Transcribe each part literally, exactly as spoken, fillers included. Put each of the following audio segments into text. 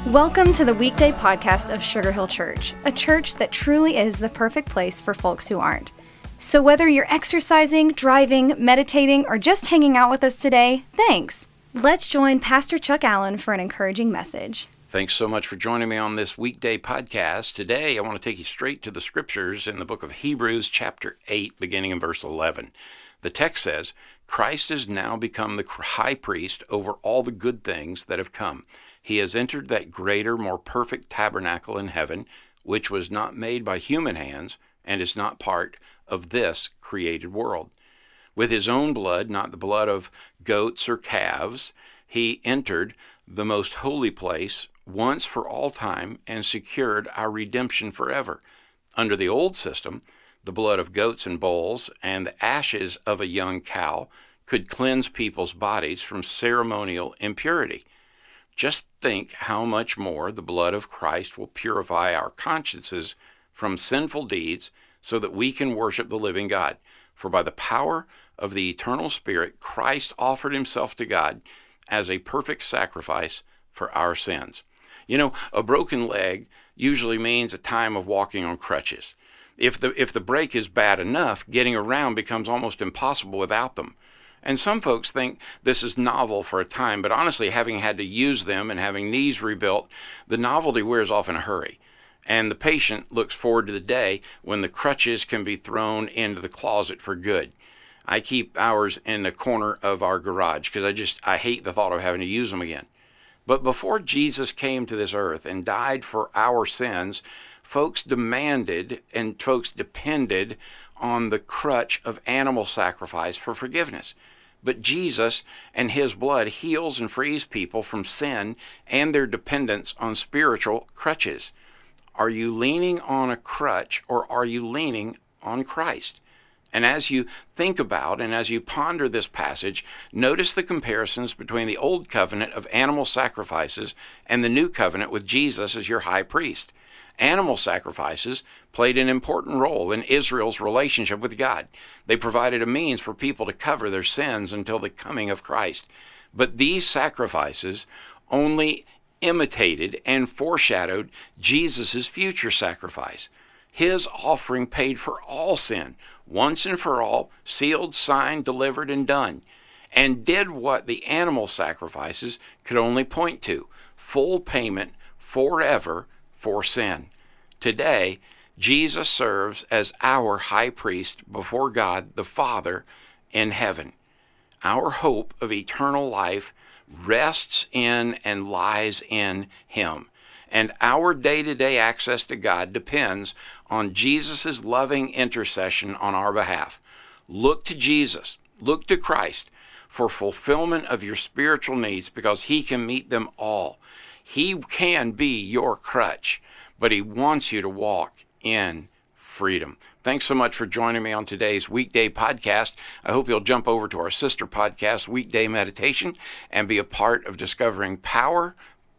Welcome to the weekday podcast of Sugar Hill Church, a church that truly is the perfect place for folks who aren't. So whether you're exercising, driving, meditating, or just hanging out with us today, thanks. Let's join Pastor Chuck Allen for an encouraging message. Thanks so much for joining me on this weekday podcast. Today, I want to take you straight to the scriptures in the book of Hebrews chapter eight, beginning in verse eleven. The text says, Christ has now become the high priest over all the good things that have come. He has entered that greater, more perfect tabernacle in heaven, which was not made by human hands and is not part of this created world. With his own blood, not the blood of goats or calves, he entered the most holy place once for all time and secured our redemption forever. Under the old system, the blood of goats and bulls and the ashes of a young cow could cleanse people's bodies from ceremonial impurity. Just think how much more the blood of Christ will purify our consciences from sinful deeds so that we can worship the living God. For by the power of the eternal Spirit, Christ offered himself to God as a perfect sacrifice for our sins. You know, a broken leg usually means a time of walking on crutches. If the if the break is bad enough, getting around becomes almost impossible without them. And some folks think this is novel for a time, but honestly, having had to use them and having knees rebuilt, the novelty wears off in a hurry. And the patient looks forward to the day when the crutches can be thrown into the closet for good. I keep ours in the corner of our garage because I just, I hate the thought of having to use them again. But before Jesus came to this earth and died for our sins, folks demanded and folks depended on the crutch of animal sacrifice for forgiveness. But Jesus and his blood heals and frees people from sin and their dependence on spiritual crutches. Are you leaning on a crutch or are you leaning on Christ? And as you think about and as you ponder this passage, notice the comparisons between the old covenant of animal sacrifices and the new covenant with Jesus as your high priest. Animal sacrifices played an important role in Israel's relationship with God. They provided a means for people to cover their sins until the coming of Christ. But these sacrifices only imitated and foreshadowed Jesus' future sacrifice. His offering paid for all sin, once and for all, sealed, signed, delivered, and done, and did what the animal sacrifices could only point to, full payment forever for sin. Today, Jesus serves as our high priest before God the Father in heaven. Our hope of eternal life rests in and lies in him. And our day-to-day access to God depends on Jesus' loving intercession on our behalf. Look to Jesus, look to Christ for fulfillment of your spiritual needs because he can meet them all. He can be your crutch, but he wants you to walk in freedom. Thanks so much for joining me on today's weekday podcast. I hope you'll jump over to our sister podcast, Weekday Meditation, and be a part of discovering power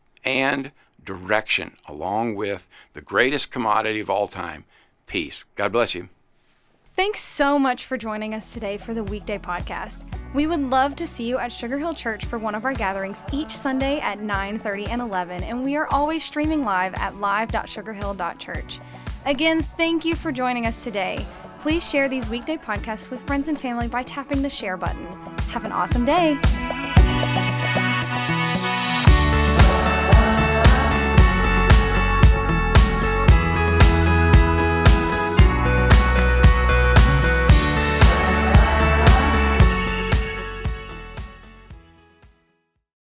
and direction, along with the greatest commodity of all time, peace. God bless you. Thanks so much for joining us today for the weekday podcast. We would love to see you at Sugar Hill Church for one of our gatherings each Sunday at nine thirty and eleven, and we are always streaming live at live dot sugar hill dot church. Again, thank you for joining us today. Please share these weekday podcasts with friends and family by tapping the share button. Have an awesome day.